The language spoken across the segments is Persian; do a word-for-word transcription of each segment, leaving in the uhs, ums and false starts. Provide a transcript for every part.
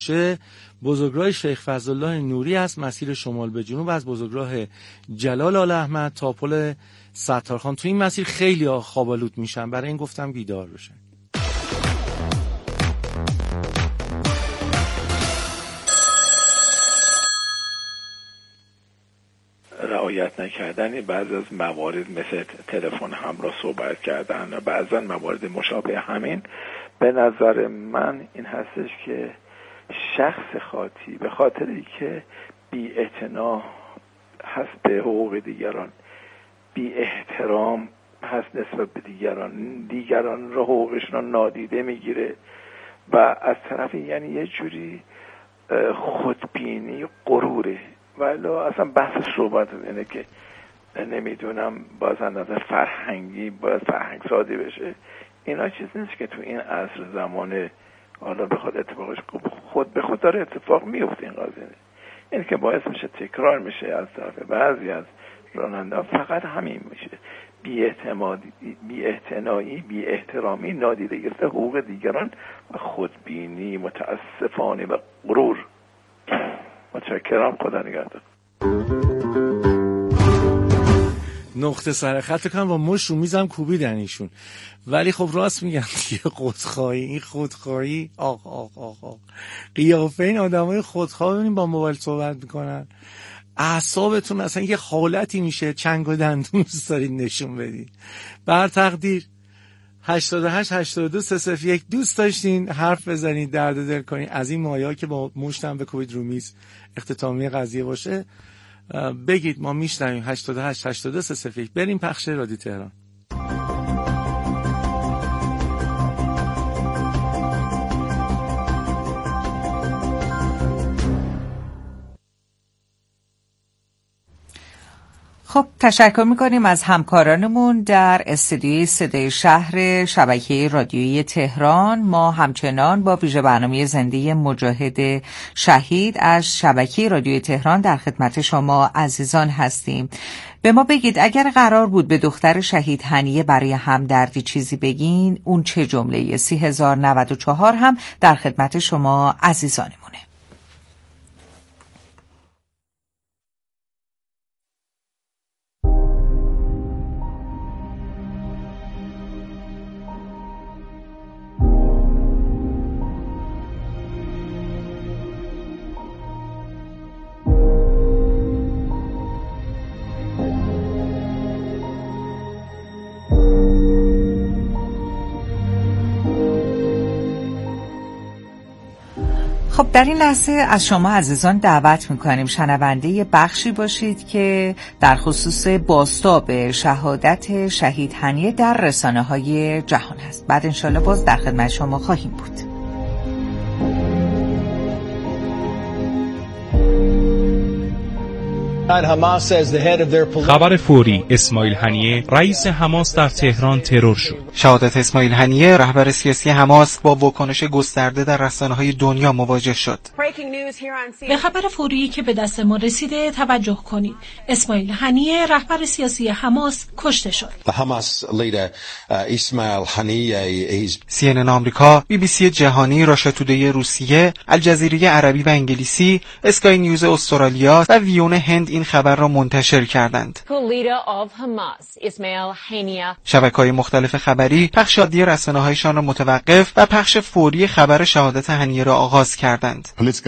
بزرگراه شیخ فضلالله نوری از مسیر شمال به جنوب از بزرگراه جلال آل احمد تا پل ستارخان. تو این مسیر خیلی خوابالود میشن، برای این گفتم بیدار بشن. رعایت نکردن بعض از موارد مثل تلفن همراه صحبت کردن و بعضا موارد مشابه همین، به نظر من این هستش که شخص خاطی به خاطری که بی‌اعتنا هست به حقوق دیگران، بی احترام هست نسبت به دیگران، دیگران را حقوقشون را نادیده میگیره و از طرف یعنی یه جوری خودبینی، غروره. ولی اصلا بحث صحبت اینه که نمیدونم باز اندازه فرهنگی باید فرهنگ سازی بشه. اینا چیز نیست که تو این عصر زمان حالا بخواد اتفاقش خود به خود داره اتفاق میفته. این قضیه این که باعث میشه تکرار میشه از طرف بعضی از راننده، فقط همین میشه بی‌اعتمادی، بی‌اعتنایی، بی‌احترامی، نادیده گرفتن حقوق دیگران و خودبینی متاسفانه و غرور. متشکرم، خدا نگهدار. نقطه سر خط کنم و مش رو میزم کوبیدن ایشون، ولی خب راست میگن دیگه. خودخواهی، این خودخواهی، آخ آخ آخ آخ قیافه این آدمای خودخواه ببینیم با موبایل صحبت میکنن، اعصابتون اصلا یه حالتی میشه چنگ و دندون دوست دارید نشون بدید. بر تقدیر هشتاد و هشت هشتاد و دو سه صفر یک دوست داشتین حرف بزنید، درد دل کنید از این مایا که با مشتم به کوبید رو میز اختتامی قضیه باشه، بگید ما میشنویم. هشتاد و هشت هشتاد و دو سه صفر یک. بریم پخش رادیو تهران. خب تشکر میکنیم از همکارانمون در استودیوی صدای شهر شبکه رادیویی تهران. ما همچنان با ویژه برنامه زنده مجاهد شهید از شبکه رادیویی تهران در خدمت شما عزیزان هستیم. به ما بگید اگر قرار بود به دختر شهید هنیه برای همدردی چیزی بگین، اون چه جمله‌ای؟ سی هزار و نود و چهار هم در خدمت شما عزیزانمونه. خب در این لحظه از شما عزیزان دعوت میکنیم شنونده بخشی باشید که در خصوص بازتاب شهادت شهید هنیه در رسانه های جهان هست. بعد انشالله باز در خدمت شما خواهیم بود. خبر فوری: اسماعیل هنیه رئیس حماس در تهران ترور شد. شهادت اسماعیل هنیه رهبر سیاسی حماس با واکنش گسترده در رسانه‌های دنیا مواجه شد. به خبر فوری که به دست ما رسیده توجه کنید. اسماعیل هنیه رهبر سیاسی حماس کشته شد. سی ان ان آمریکا، بی بی سی جهانی، راشا تودی روسیه، الجزیره عربی و انگلیسی، اسکای نیوز استرالیا و ویون هند این خبر را منتشر کردند. شبکه‌های مختلف خبری پخش عادی رسانه‌هایشان را متوقف و پخش فوری خبر شهادت هنیه را آغاز کردند.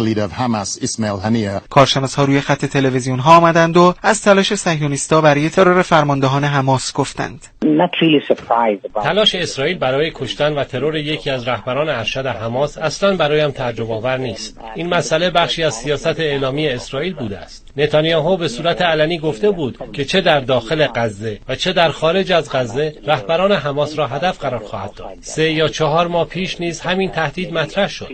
کارشناس‌ها روی خط تلویزیون‌ها آمدند و از تلاش صهیونیست‌ها برای ترور فرماندهان حماس گفتند. تلاش اسرائیل برای کشتن و ترور یکی از رهبران ارشد حماس اصلاً برایم تعجب‌آور نیست. این مسئله بخشی از سیاست اعلامی اسرائیل بوده است. نتانیاهو به صورت علنی گفته بود که چه در داخل غزه و چه در خارج از غزه رهبران حماس را هدف قرار خواهد داد. سه یا چهار ماه پیش نیز همین تهدید مطرح شد.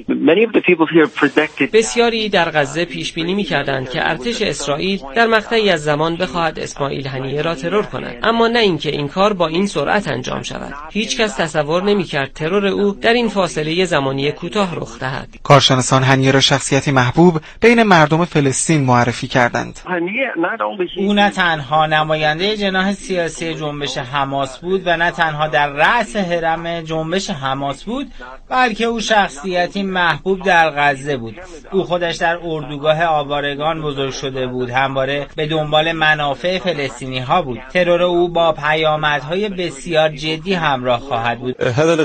بسیاری در غزه پیش بینی می‌کردند که ارتش اسرائیل در مقطعی از زمان بخواهد اسماعیل هنیه را ترور کند، اما نه اینکه این کار با این سرعت انجام شود. هیچ کس تصور نمی‌کرد ترور او در این فاصله زمانی کوتاه رخ دهد. کارشناسان هنیه را شخصیتی محبوب بین مردم فلسطین معرفی کردند. کردند. او نه تنها نماینده جناح سیاسی جنبش حماس بود و نه تنها در رأس هرم جنبش حماس بود، بلکه او شخصیتی محبوب در غزه بود. او خودش در اردوگاه آوارگان بزرگ شده بود، همواره به دنبال منافع فلسطینی ها بود. ترور او با پیامدهای بسیار جدی همراه خواهد بود.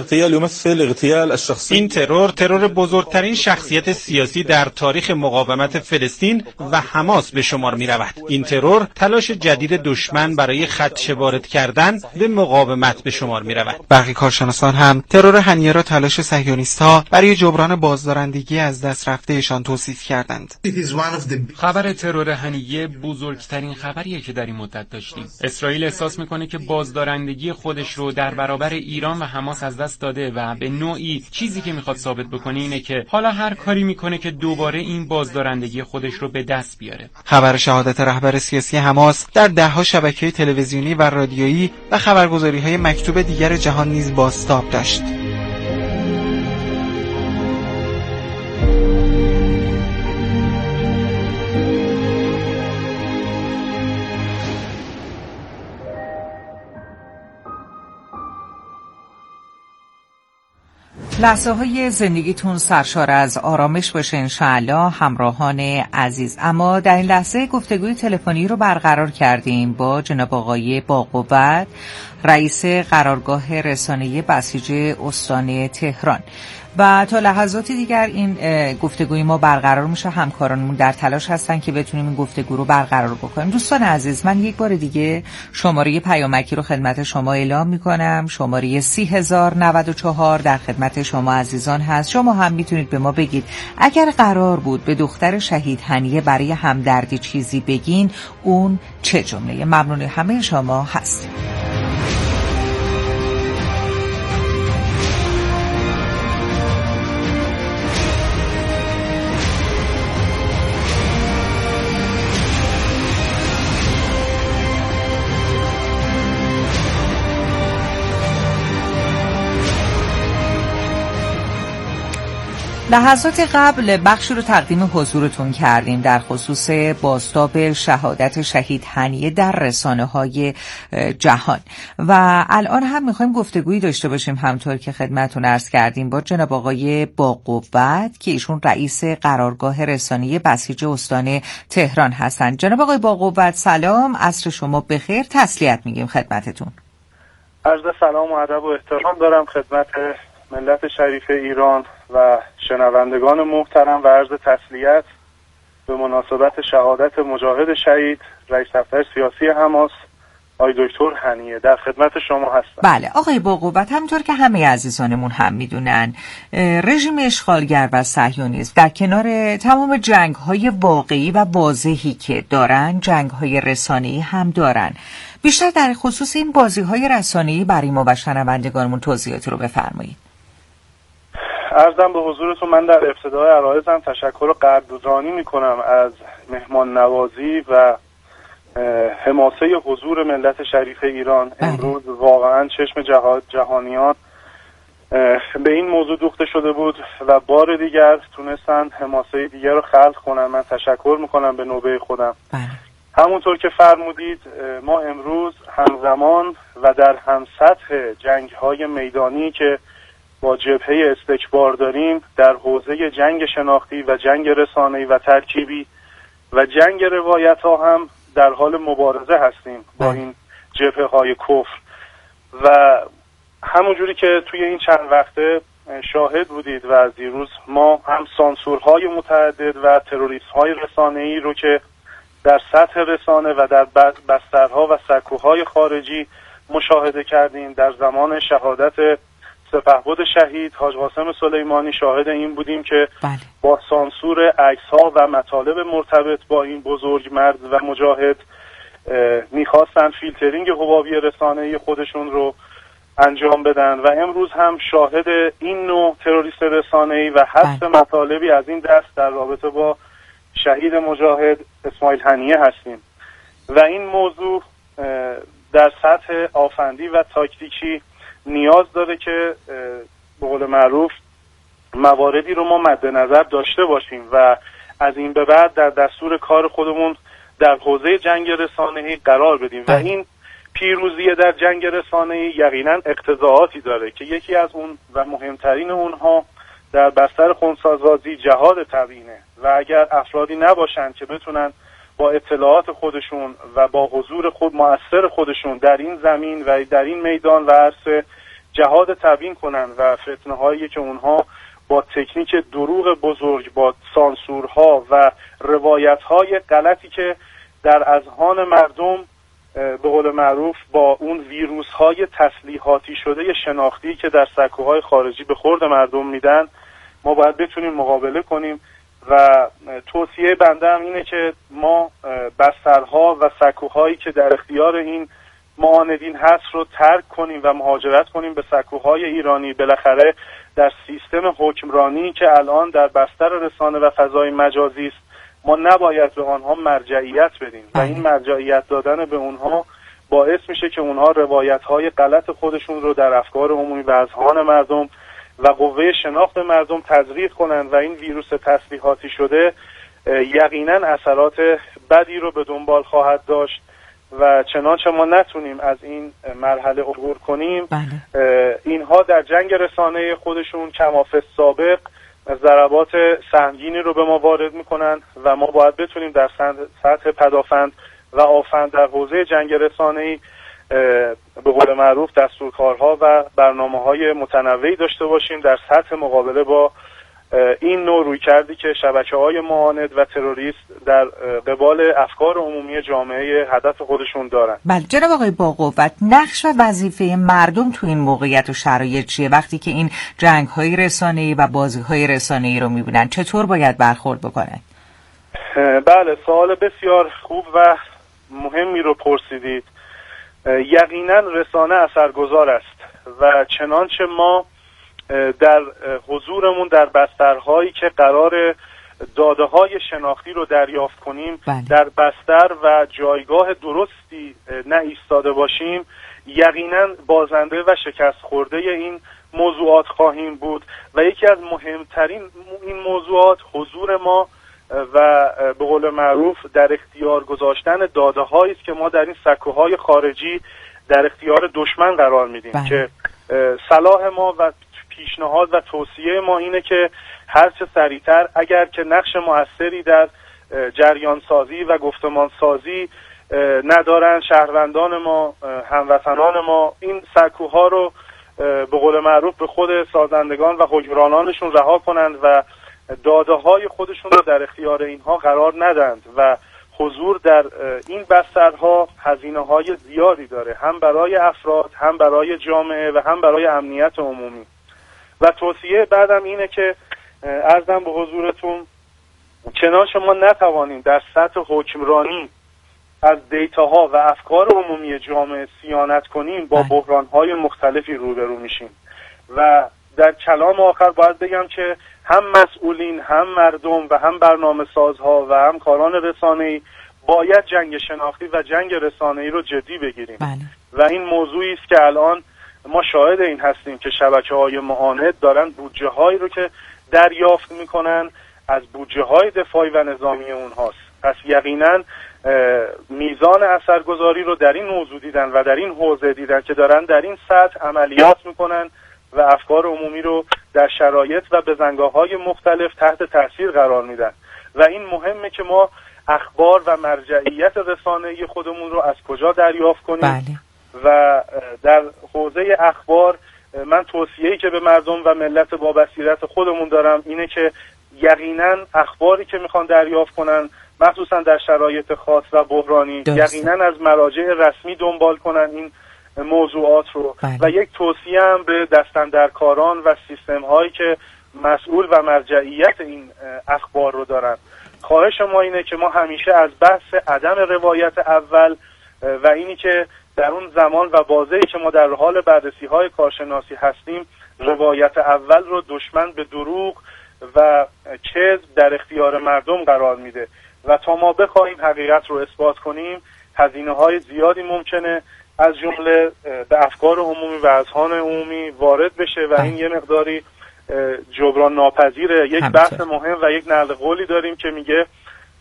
این ترور ترور بزرگترین شخصیت سیاسی در تاریخ مقاومت فلسطین و حماس به شمار می رود. این ترور تلاش جدید دشمن برای خدشه وارد کردن به مقاومت به شمار می رود. برخی کارشناسان هم ترور هنیه را تلاش صهیونیست‌ها برای جبران بازدارندگی از دست رفته‌شان توصیف کردند. خبر ترور هنیه بزرگترین خبریه که در این مدت داشتیم. اسرائیل احساس میکنه که بازدارندگی خودش رو در برابر ایران و حماس از دست داده و به نوعی چیزی که میخواد ثابت بکنه اینه که حالا هر کاری میکنه که دوباره این بازدارندگی خودش رو به دست بیاره. خبر شهادت رهبر سیاسی حماس در ده‌ها شبکه تلویزیونی و رادیویی و خبرگزاری‌های مکتوب دیگر جهان نیز بازتاب داشت. لحظه های زندگیتون سرشار از آرامش باشه انشاءالله همراهان عزیز. اما در این لحظه گفتگوی تلفنی رو برقرار کردیم با جناب آقای باقوت، رئیس قرارگاه رسانه‌ای بسیج استان تهران. و تا لحظاتی دیگر این گفتگوی ما برقرار میشه. همکارانمون در تلاش هستن که بتونیم این گفتگو رو برقرار بکنیم. دوستان عزیز، من یک بار دیگه شماره پیامکی رو خدمت شما اعلام میکنم. شماره سی هزار نود و چهار در خدمت شما عزیزان هست. شما هم میتونید به ما بگید اگر قرار بود به دختر شهید هنیه برای همدردی چیزی بگین، اون چه جمله؟ ممنون همه شما هستیم. لحظات قبل بخشی رو تقدیم حضورتون کردیم در خصوص بازتاب شهادت شهید هنیه در رسانه‌های جهان و الان هم می‌خوایم گفتگویی داشته باشیم همطور که خدمتتون عرض کردیم با جناب آقای باقوت که ایشون رئیس قرارگاه رسانه‌ای بسیج استان تهران هستند. جناب آقای باقوت سلام، عصر شما بخیر، تسلیت میگیم خدمتتون. عرض سلام و ادب و احترام دارم خدمت ملت شریف ایران و شنوندگان محترم و عرض تسلیت به مناسبت شهادت مجاهد شهید رئیس دفتر سیاسی حماس آقای دکتر هنیه. در خدمت شما هستم. بله آقای باقوت، همونطور که همه عزیزانمون هم میدونن رژیم اشغالگر و صهیونیست در کنار تمام جنگ‌های واقعی و واضحی که دارن، جنگ‌های رسانه‌ای هم دارن. بیشتر در خصوص این بازی‌های رسانه‌ای برای ما و شنوندگانمون توضیحاتی رو بفرمایید. عرضم به حضورتون، من در ابتدای عرایزم تشکر قدردانی میکنم از مهمان نوازی و حماسه حضور ملت شریف ایران. امروز واقعا چشم جهانیان به این موضوع دوخته شده بود و بار دیگر تونستن حماسه دیگر رو خلق کنن. من تشکر میکنم به نوبه خودم. همونطور که فرمودید ما امروز همزمان و در هم سطح جنگ‌های میدانی که با جبهه استکبار داریم در حوزه جنگ شناختی و جنگ رسانه‌ای و ترکیبی و جنگ روایت‌ها هم در حال مبارزه هستیم با این جبهه‌های کفر و همونجوری که توی این چند وقته شاهد بودید و از دیروز ما هم سانسورهای متعدد و تروریست‌های رسانه‌ای رو که در سطح رسانه و در بسترها و سکوهای خارجی مشاهده کردیم. در زمان شهادت سپهبد شهید حاج قاسم سلیمانی شاهد این بودیم که بله. با سانسور عکس‌ها و مطالب مرتبط با این بزرگ مرد و مجاهد میخواستن فیلترینگ حبابی رسانه‌ای خودشون رو انجام بدن و امروز هم شاهد این نوع تروریست رسانه‌ای و حذف مطالبی از این دست در رابطه با شهید مجاهد اسماعیل هنیه هستیم و این موضوع در سطح آفندی و تاکتیکی نیاز داره که به قول معروف مواردی رو ما مد نظر داشته باشیم و از این به بعد در دستور کار خودمون در حوزه جنگ رسانه‌ای قرار بدیم و این پیروزی در جنگ رسانه‌ای یقینا اقتضاعاتی داره که یکی از اون و مهمترین اونها در بستر خنثی‌سازی جهاد تبیینه و اگر افرادی نباشن که بتونن با اطلاعات خودشون و با حضور خود مؤثر خودشون در این زمین و در این میدان و عرصه جهاد تبیین کنن و فتنه هایی که اونها با تکنیک دروغ بزرگ، با سانسورها و روایت های غلطی که در اذهان مردم به قول معروف با اون ویروس های تسلیحاتی شده شناختی که در سکوهای خارجی به خورد مردم میدن، ما باید بتونیم مقابله کنیم و توصیه بنده هم اینه که ما بسترها و سکوهایی که در اختیار این معاندین هست رو ترک کنیم و مهاجرت کنیم به سکوهای ایرانی. بالاخره در سیستم حکمرانی که الان در بستر رسانه و فضای مجازی است، ما نباید به آنها مرجعیت بدیم و این مرجعیت دادن به اونها باعث میشه که اونها روایت‌های غلط خودشون رو در افکار عمومی و اذهان مردم و قوه شناخت مردم تزریق کنند و این ویروس تسلیحاتی شده یقینا اثرات بدی رو به دنبال خواهد داشت و چنانچه ما نتونیم از این مرحله عبور کنیم بله. اینها در جنگ رسانه خودشون کمافه سابق ضربات سنگینی رو به ما وارد میکنن و ما باید بتونیم در سطح پدافند و آفند در حوزه جنگ رسانه‌ای به قول معروف دستورکارها و برنامه‌های متنوعی داشته باشیم در سطح مقابله با این نوع رویکردی که شبکه‌های معاند و تروریست در قبال افکار عمومی جامعه هدف خودشون دارن. بله جناب آقای باقوت، نقش و وظیفه مردم تو این موقعیت و شرایط چیه؟ وقتی که این جنگ‌های رسانه‌ای و بازی‌های رسانه‌ای رو می‌بینن چطور باید برخورد بکنن؟ بله سوال بسیار خوب و مهمی رو پرسیدید. یقینا رسانه اثرگذار است و چنانچه ما در حضورمون در بسترهایی که قرار داده‌های شناختی رو دریافت کنیم بله. در بستر و جایگاه درستی نه ایستاده باشیم، یقینا بازنده و شکست خورده این موضوعات خواهیم بود و یکی از مهمترین این موضوعات حضور ما و به قول معروف در اختیار گذاشتن داده‌هایی است که ما در این سکوهای خارجی در اختیار دشمن قرار میدیم بله. که صلاح ما و پیشنهاد و توصیه ما اینه که هر چه سریعتر اگر که نقش موثری در جریان سازی و گفتمان سازی ندارن شهروندان ما، هموطنان ما، این سکوها رو به قول معروف به خود سازندگان و حکمرانانشون رها کنند و داده های خودشون رو در اختیار اینها قرار ندند و حضور در این بسترها هزینه های زیادی داره، هم برای افراد، هم برای جامعه و هم برای امنیت عمومی. و توصیه بعدم اینه که عرضم به حضورتون چنان شما نتوانیم در سطح حکمرانی از دیتاها و افکار عمومی جامعه صیانت کنیم با بحرانهای مختلفی روبرو میشیم و در کلام آخر باید بگم که هم مسئولین، هم مردم و هم برنامه سازها و هم کاران رسانه‌ای باید جنگ شناختی و جنگ رسانه‌ای رو جدی بگیریم بله. و این موضوعی است که الان ما شاهد این هستیم که شبکه‌های معاند دارن بودجه‌هایی رو که دریافت میکنن از بودجه‌های دفاعی و نظامی اونهاست. پس یقینا میزان اثرگذاری رو در این موضوع دیدن و در این حوزه دیدن که دارن در این سطح عملیات میکنن و افکار عمومی رو در شرایط و بزنگاه‌های مختلف تحت تاثیر قرار میدن و این مهمه که ما اخبار و مرجعیت رسانه‌ای خودمون رو از کجا دریافت کنیم بله. و در حوزه اخبار من توصیه‌ای که به مردم و ملت با بصیرت خودمون دارم اینه که یقینا اخباری که میخوان دریافت کنن مخصوصا در شرایط خاص و بحرانی درسته. یقینا از مراجع رسمی دنبال کنن این موضوعات رو بله. و یک توصیه هم به دستاندرکاران و سیستم هایی که مسئول و مرجعیت این اخبار رو دارن. خواهش ما اینه که ما همیشه از بحث عدم روایت اول و اینی که در اون زمان و بازه‌ای که ما در حال بررسی های کارشناسی هستیم روایت اول رو دشمن به دروغ و کذب در اختیار مردم قرار میده و تا ما بخوایم حقیقت رو اثبات کنیم هزینه های زیادی ممکنه از جمله به افکار عمومی و اذهان عمومی وارد بشه و این یه مقداری جبران ناپذیره. یک بحث مهم و یک نقل قولی داریم که میگه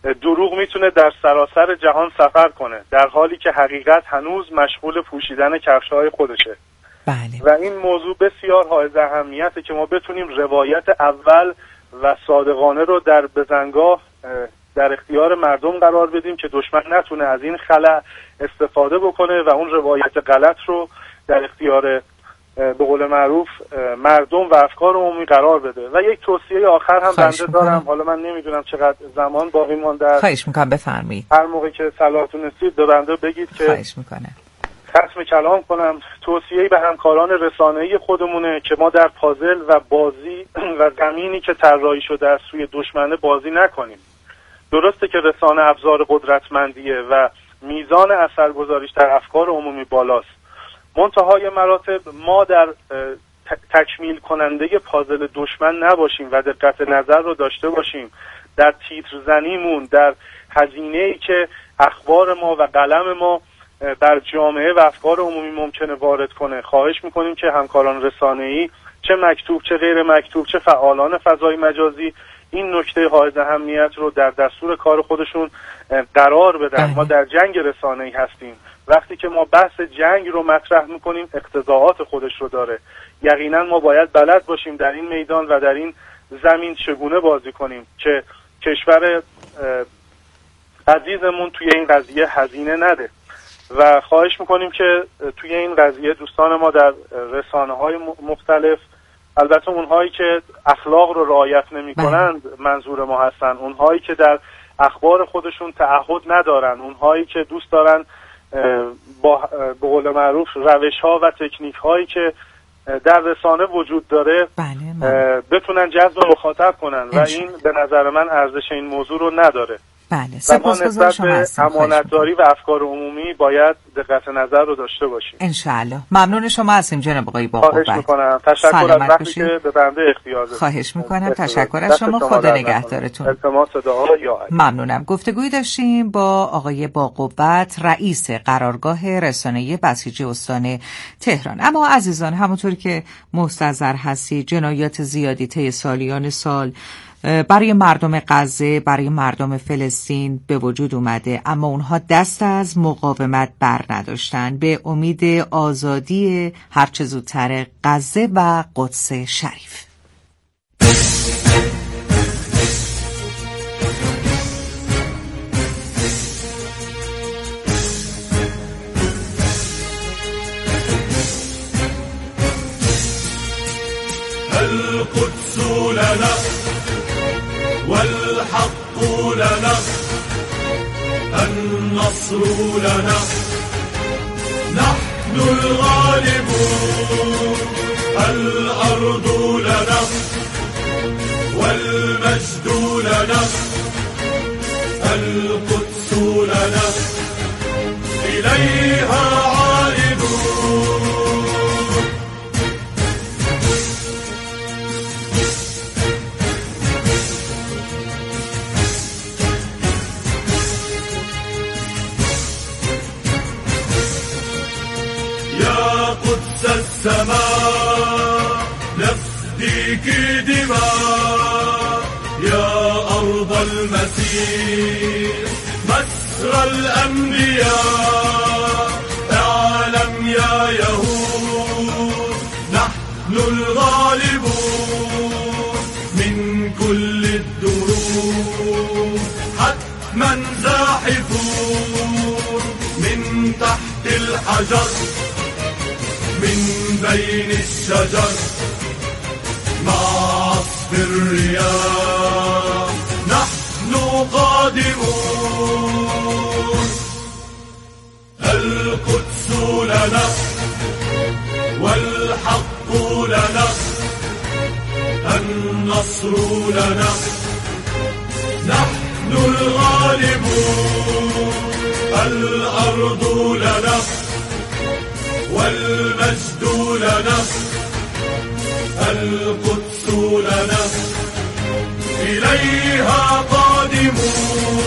دروغ میتونه در سراسر جهان سفر کنه، در حالی که حقیقت هنوز مشغول پوشیدن کفش‌های خودشه. بله. و این موضوع بسیار حائز اهمیته که ما بتونیم روایت اول و صادقانه رو در بزنگاه در اختیار مردم قرار بدیم که دشمن نتونه از این خلأ استفاده بکنه و اون روایت غلط رو در اختیار به قول معروف مردم و افکار عمومی قرار بده. و یک توصیه آخر هم بنده دارم، حالا من نمیدونم چقدر زمان باقی مونده. خواهش میکنم بفرمایید. هر موقع که صلاحتون رسید به بنده بگید که خواهش میکنم ختم کلام کنم. توصیه‌ای به همکاران رسانه‌ای خودمونه که ما در پازل و بازی و زمینی که طراحی شده از سوی دشمنه بازی نکنیم. درسته که رسانه ابزار قدرتمندیه و میزان اثرگذاریش در افکار عمومی بالاست، منتهای مراتب ما در تکمیل کننده پازل دشمن نباشیم و دقت نظر رو داشته باشیم در تیتر زنیمون، در هزینه‌ای که اخبار ما و قلم ما در جامعه و افکار عمومی ممکنه وارد کنه. خواهش میکنیم که همکاران رسانه‌ای چه مکتوب چه غیر مکتوب چه فعالان فضای مجازی این نکته حائز اهمیت رو در دستور کار خودشون قرار بدن. ما در جنگ رسانه‌ای هستیم. وقتی که ما بحث جنگ رو مطرح میکنیم اقتضاعات خودش رو داره. یقینا ما باید بلد باشیم در این میدان و در این زمین چگونه بازی کنیم که کشور عزیزمون توی این قضیه هزینه نده. و خواهش میکنیم که توی این قضیه دوستان ما در رسانه‌های مختلف، البته اونهایی که اخلاق رو رعایت نمی‌کنند منظور ما هستن، اونهایی که در اخبار خودشون تعهد ندارن، اونهایی که دوست دارن با به قول معروف روش‌ها و تکنیک‌هایی که در رسانه وجود داره بله بتونن جذب مخاطب کنن و این به نظر من ارزش این موضوع رو نداره. بله، سپاسگزار شما هستم. امانتداری و افکار عمومی باید دقت نظر رو داشته باشیم. انشالله. ممنون شما هستیم جناب آقای باقوبت. خواهش میکنم. تشکر از وقتی که به بنده اختیار دادید. خواهش میکنم. تشکر از شما. خدا نگهدارتون. التماس دعا یا علی. ممنونم. گفتگویی داشتیم با آقای باقوبت، رئیس قرارگاه رسانه‌ای بسیجی استان تهران. اما عزیزان، همونطوری که مستحضر هستی، جنایات زیادی طی سالیان سال برای مردم غزه، برای مردم فلسطین به وجود اومده، اما اونها دست از مقاومت بر نداشتن به امید آزادی هرچه زودتر غزه و قدس شریف. القدس لنا والحق لنا النصر لنا نحن الغالبون الأرض لنا والمجد لنا القدس لنا إليها عائدون. السماء نفديك دماء يا أرض المسيح مسرى الأنبياء اعلم يا يهود نحن الغالبون من كل الدروب حتما زاحفون من تحت الحجر من بين الشجر مع عصف الرياح نحن قادمون. القدس لنا والحق لنا النصر لنا نحن الغالبون الأرض لنا والمجد لنا القدس لنا إليها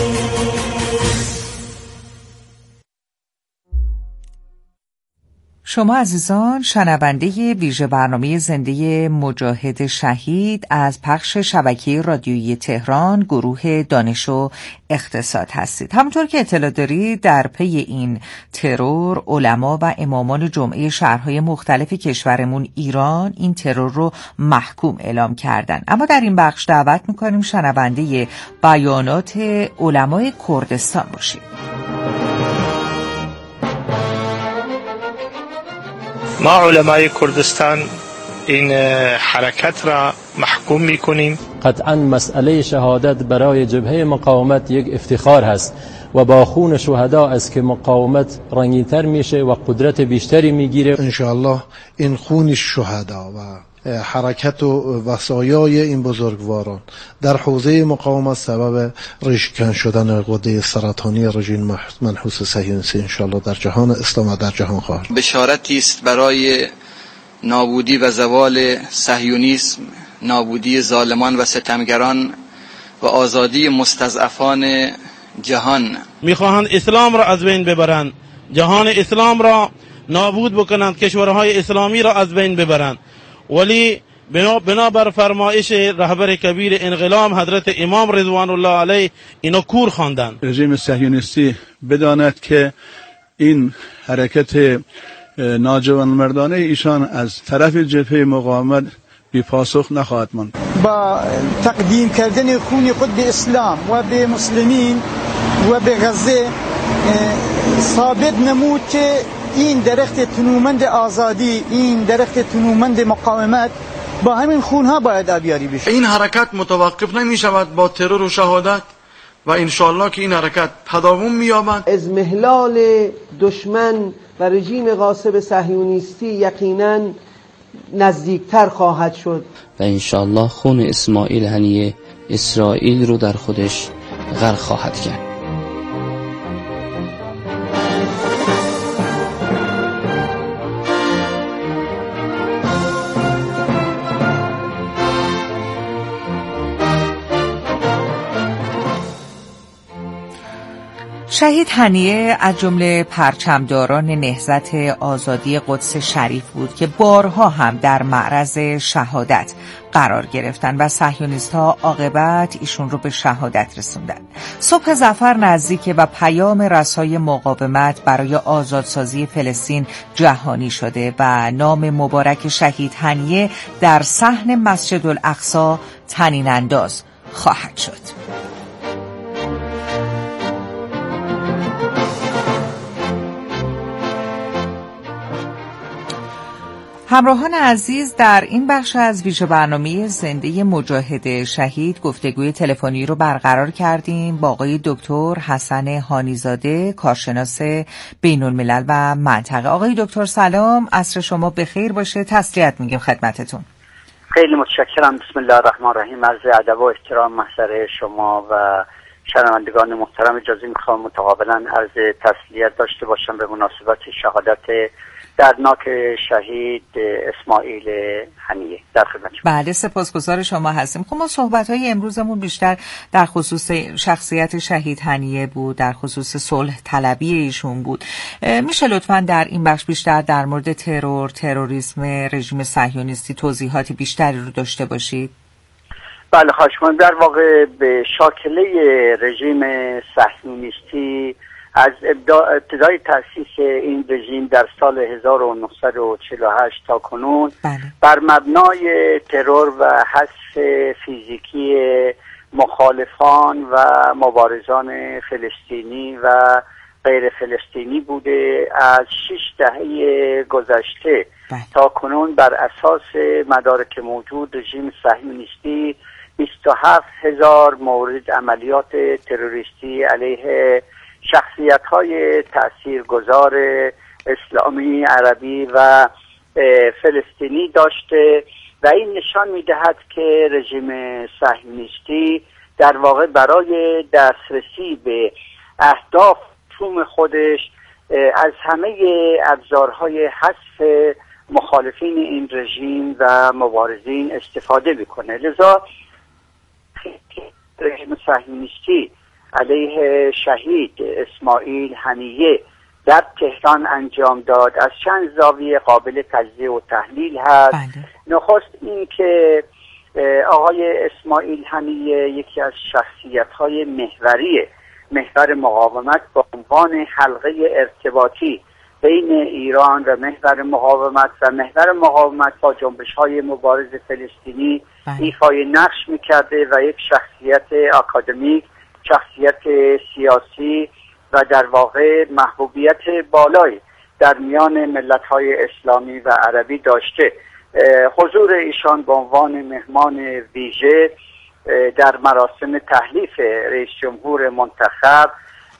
قادمون. شما عزیزان شنونده ویژه برنامه زنده مجاهد شهید از پخش شبکه رادیویی تهران گروه دانش و اقتصاد هستید. همونطور که اطلاع دارید در پی این ترور علما و امامان جمعه شهرهای مختلف کشورمون ایران این ترور رو محکوم اعلام کردن. اما در این بخش دعوت میکنیم شنونده بیانات علمای کردستان باشید. ما علمای کردستان این حرکت را محکوم میکنیم. قطعا مسئله شهادت برای جبهه مقاومت یک افتخار هست و با خون شهدا است که مقاومت رنگین‌تر میشه و قدرت بیشتری میگیره. انشاءالله این خون شهدا و حرکت و وصایای این بزرگواران در حوزه مقاومت سبب ریشه‌کن شدن غده سرطانی رژیم منحوس صهیونیستی انشاءالله در جهان اسلام و در جهان خواهد. بشارتی است برای نابودی و زوال صهیونیسم، نابودی ظالمان و ستمگران و آزادی مستضعفان جهان. میخواهند اسلام را از بین ببرند، جهان اسلام را نابود بکنند، کشورهای اسلامی را از بین ببرند، ولی بنابر فرمایش رهبر کبیر انقلاب حضرت امام رضوان الله علیه اینا کور خواندند. رژیم صهیونیستی بداند که این حرکت ناجوانمردانه ایشان از طرف جبهه مقاومت بی پاسخ نخواهد ماند. با تقدیم کردن خون خود به اسلام و به مسلمین و به غزه ثابت نمود که این درخت تنومند آزادی، این درخت تنومند مقاومت با همین خونها باید آبیاری بشه. این حرکت متوقف نمی شود با ترور و شهادت و انشاءالله که این حرکت تداوم می یابد. از محلال دشمن و رژیم غاصب صهیونیستی یقینا نزدیکتر خواهد شد و انشاءالله خون اسماعیل هنیه اسرائیل رو در خودش غرق خواهد کرد. شهید هنیه از جمله پرچمداران نهضت آزادی قدس شریف بود که بارها هم در معرض شهادت قرار گرفتن و صهیونیست‌ها عاقبت ایشون رو به شهادت رسوندن. صبح ظفر نزدیکه و پیام رسای مقاومت برای آزادسازی فلسطین جهانی شده و نام مبارک شهید هنیه در صحن مسجد الاقصی طنین انداز خواهد شد. همراهان عزیز، در این بخش از ویژه برنامه زنده مجاهد شهید گفتگوی تلفنی رو برقرار کردیم با آقای دکتر حسن هانیزاده، کارشناس بین الملل و منطقه. آقای دکتر سلام، عصر شما بخیر باشه. تسلیت میگیم خدمتتون. خیلی متشکرم. بسم الله الرحمن الرحیم. عرض ادب و احترام محضر شما و شنوندگان محترم، اجازه میخوام متقابلا عرض تسلیت داشته باشم به مناسبت شهادت دردناک شهید اسماعیل هنیه. در خدمت شما. بله، سپاسگزار شما هستیم. خب ما صحبت‌های امروزمون بیشتر در خصوص شخصیت شهید هنیه بود، در خصوص صلح طلبی ایشون بود. میشه لطفاً در این بخش بیشتر در مورد ترور، تروریسم رژیم صهیونیستی توضیحاتی بیشتری رو داشته باشید؟ بله خواهش می‌کنم. در واقع به شاکله رژیم صهیونیستی از ابتدای تأسیس این رژیم در سال هزار و نهصد و چهل و هشت تا کنون بله. بر مبنای ترور و حذف فیزیکی مخالفان و مبارزان فلسطینی و غیر فلسطینی بوده. از شش دهه گذشته بله. تا کنون بر اساس مدارک موجود رژیم صهیونیستی بیست و هفت هزار مورد عملیات تروریستی علیه شخصیت‌های تأثیرگذار اسلامی، عربی و فلسطینی داشته و این نشان می‌دهد که رژیم صهیونیستی در واقع برای دسترسی به اهداف توم خودش از همه ابزارهای حذف مخالفین این رژیم و مبارزین استفاده می‌کنه. لذا رژیم صهیونیستی علیه شهید اسماعیل هنیه در تهران انجام داد از چند زاویه قابل تجزیه و تحلیل هست. بله. نخست این که آقای اسماعیل هنیه یکی از شخصیت‌های محوری محور مقاومت با عنوان حلقه ارتباطی بین ایران و محور مقاومت و محور مقاومت با جنبش‌های مبارز فلسطینی ایفای نقش می‌کرده و یک شخصیت آکادمیک، شخصیت سیاسی و در واقع محبوبیت بالایی در میان ملت‌های اسلامی و عربی داشته. حضور ایشان به عنوان مهمان ویژه در مراسم تحلیف رئیس جمهور منتخب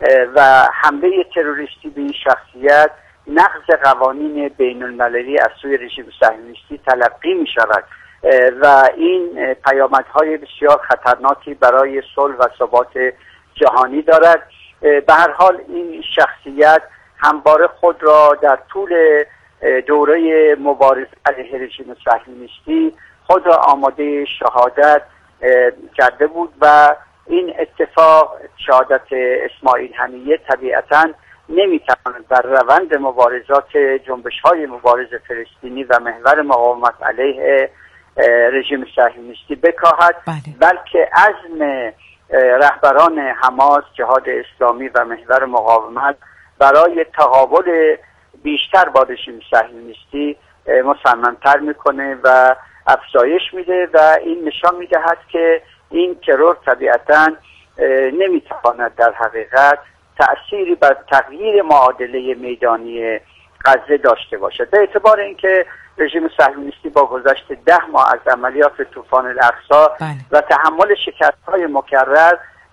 و حمله تروریستی به این شخصیت نقض قوانین بین المللی از سوی رژیم صهیونیستی تلقی می شود و این پیامدهای بسیار خطرناکی برای صلح و ثبات جهانی دارد. به هر حال این شخصیت همواره خود را در طول دوره مبارزه علیه رژیم صهیونیستی خود را آماده شهادت کرده بود و این اتفاق شهادت اسماعیل هنیه طبیعتاً نمیتواند بر روند مبارزات جنبش‌های مبارز فلسطینی و محور مقاومت علیه رژیم صهیونیستی بکاهد، بلکه عزم رهبران حماس، جهاد اسلامی و محور مقاومت برای تقابل بیشتر با رژیم صهیونیستی مصمم‌تر میکنه و افزایش میده و این نشان میدهد که این ترور طبیعتاً نمیتواند در حقیقت تأثیری بر تغییر معادله میدانی غزه داشته باشد، به اعتبار اینکه رژیم صهیونیستی با گذشت ده ماه از عملیات طوفان الاقصی و تحمل شکست‌های مکرر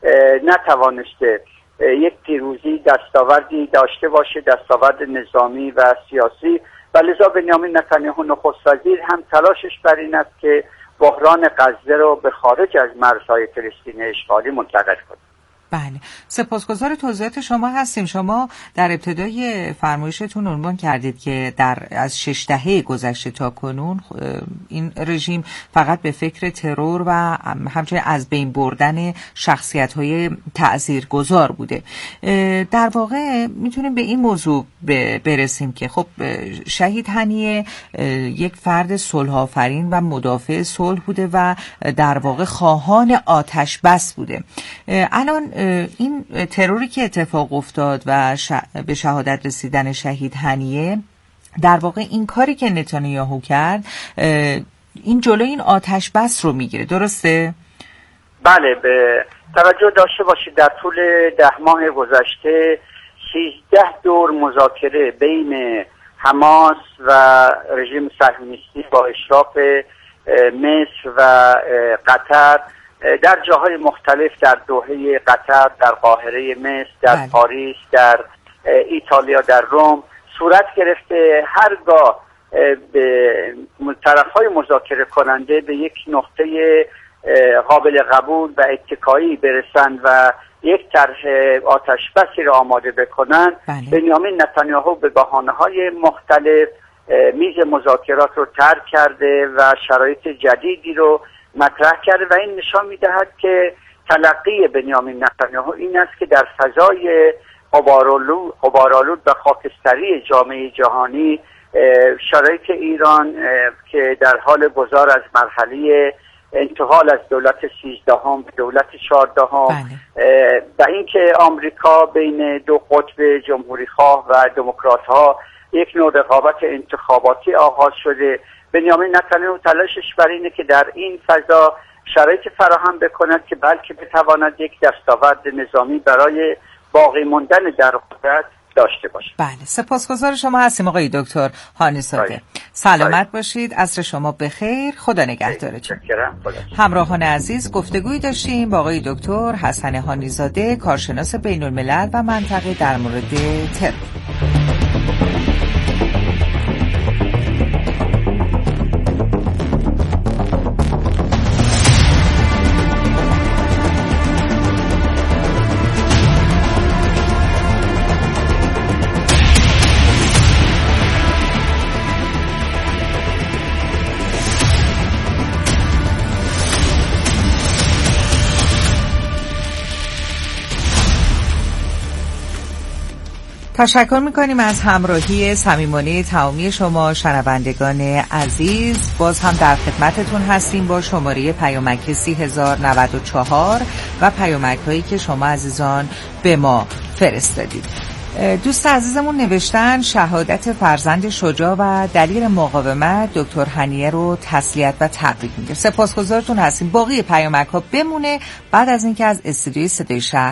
نتوانسته یک پیروزی دستاوردی داشته باشه، دستاورد نظامی و سیاسی، و لذا بنیامین نتانیاهو نخست وزیر هم تلاشش بر این است که بحران غزه رو به خارج از مرزهای فلسطین اشغالی منتقل کنه. بله، سپاسگزار توضیحات شما هستیم. شما در ابتدای فرمایشتون عنوان کردید که در از شش دهه گذشته تا کنون این رژیم فقط به فکر ترور و همچنین از بین بردن شخصیت‌های تأثیرگذار بوده. در واقع میتونیم به این موضوع برسیم که خب شهید هنیه یک فرد صلح آفرین و مدافع صلح بوده و در واقع خواهان آتش بس بوده. الان این تروری که اتفاق افتاد و ش... به شهادت رسیدن شهید هنیه، در واقع این کاری که نتانیاهو کرد این جلوی این آتش بس رو میگیره، درسته؟ بله، به توجه داشته باشید در طول ده ماه گذشته سیزده دور مذاکره بین حماس و رژیم صهیونیستی با اشراف مصر و قطر در جاهای مختلف، در دوحه قطر، در قاهره مصر، در بله. پاریس، در ایتالیا، در روم صورت گرفته. هرگاه به طرف‌های مذاکره کننده به یک نقطه قابل قبول و اتکایی برسند و یک طرح آتش بسی را آماده بکنند، بله. بنیامین نتانیاهو به بهانه‌های مختلف میز مذاکرات رو ترک کرده و شرایط جدیدی رو مطرح کرده و این نشان میدهد که تلقی بنیامین نتانیاهو این است که در فضای غبارآلود و خاکستری جامعه جهانی شرایط ایران که در حال گذار از مرحله انتقال از دولت سیزدهم به دولت چهاردهم و اینکه آمریکا بین دو قطب جمهوری خواه و دموکرات ها یک نوع رقابت انتخاباتی آغاز شده، بنیامین نتانیاهو تلاشش بر اینه که در این فضا شرایط فراهم بکند که بلکه بتواند یک دستاورد نظامی برای باقی موندن در قدرت داشته باشه. بله، سپاسگزار شما هستیم آقای دکتر هانی‌زاده. سلامت باشید، عصر شما بخیر، خدا نگهدارتون. همراهان عزیز، گفتگویی داشتیم با آقای دکتر حسن هانی‌زاده، کارشناس بین الملل و منطقه در مورد ترور. تشکر میکنیم از همراهی صمیمانه تمامی شما شنوندگان عزیز. باز هم در خدمتتون هستیم با شماره پیامک سی هزار و نود و چهار و پیامک هایی که شما عزیزان به ما فرستادید. دوست عزیزمون نوشتن شهادت فرزند شجاع و دلیل مقاومت دکتر هنیه رو تسلیت و تبریک میگه. سپاسگزارتون هستیم. باقی پیامک ها بمونه بعد از اینکه از استودیوی صدای شهر